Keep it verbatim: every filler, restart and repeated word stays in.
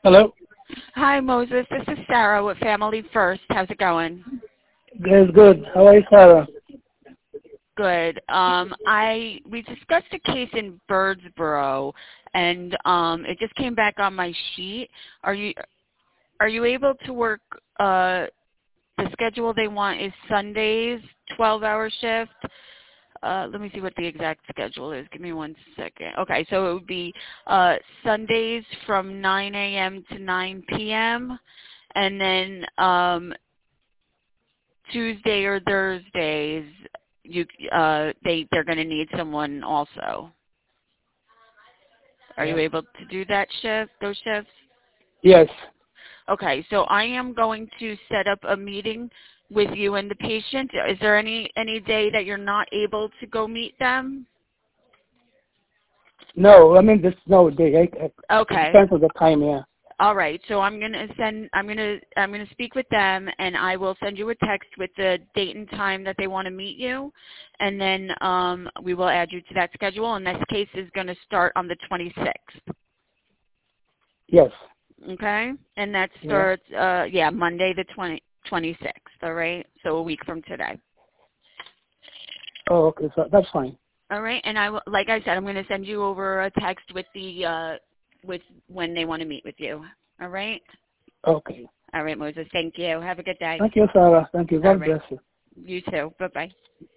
Hello. Hi, Moses. This is Sarah with Family First. How's it going? It's good. How are you, Sarah? Good. Um, I we discussed a case in Birdsboro, and um, it just came back on my sheet. Are you are you able to work? Uh, the schedule they want is Sundays, twelve-hour shift. Uh, let me see what the exact schedule is. Give me one second. Okay, so it would be uh, Sundays from nine a m to nine p m and then um, Tuesday or Thursdays, you uh, they they're going to need someone also. Are Yeah. you able to do that shift? Those shifts? Yes. Okay, so I am going to set up a meeting with you and the patient. Is there any any day that you're not able to go meet them? No, I mean, there's no day. I, I, it Okay. depends on the time, yeah. All right. So I'm gonna send. I'm gonna. I'm gonna speak with them, and I will send you a text with the date and time that they want to meet you, and then um, we will add you to that schedule. And this case is going to start on the twenty-sixth. Yes. Okay. And that Yeah. starts. Uh, yeah, Monday the twenty twenty-sixth. All right. So a week from today. Oh, okay. So that's fine. All right. And I, will- like I said, I'm going to send you over a text with the uh, with when they want to meet with you. All right. Okay. All right, Moses. Thank you. Have a good day. Thank you, Sarah. Thank you. All God right. bless you. You too. Bye bye.